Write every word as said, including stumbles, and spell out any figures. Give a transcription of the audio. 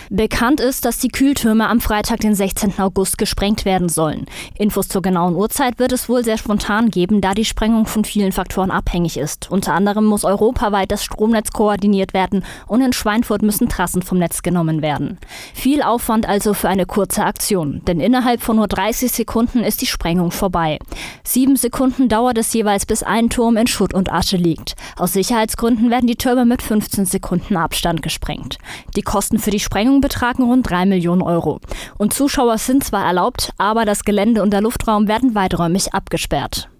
Bekannt ist, dass die Kühltürme am Freitag, den sechzehnten August, gesprengt werden sollen. Infos zur genauen Uhrzeit wird es wohl sehr spontan geben, da die Sprengung von vielen Faktoren abhängig ist. Unter anderem muss europaweit das Stromnetz koordiniert werden und in Schweinfurt müssen Trassen vom Netz genommen werden. Viel Aufwand also für eine kurze Aktion, denn innerhalb von nur dreißig Sekunden ist die Sprengung vorbei. Sieben Sekunden dauert es jeweils, bis ein Turm in Schutt und Asche liegt. Aus Sicherheitsgründen werden die Türme mit fünfzehn Sekunden Abstand gesprengt. Die Kosten für die Sprengung betragen rund drei Millionen Euro. Und Zuschauer sind zwar erlaubt, aber das Gelände und der Luftraum werden weiträumig abgesperrt.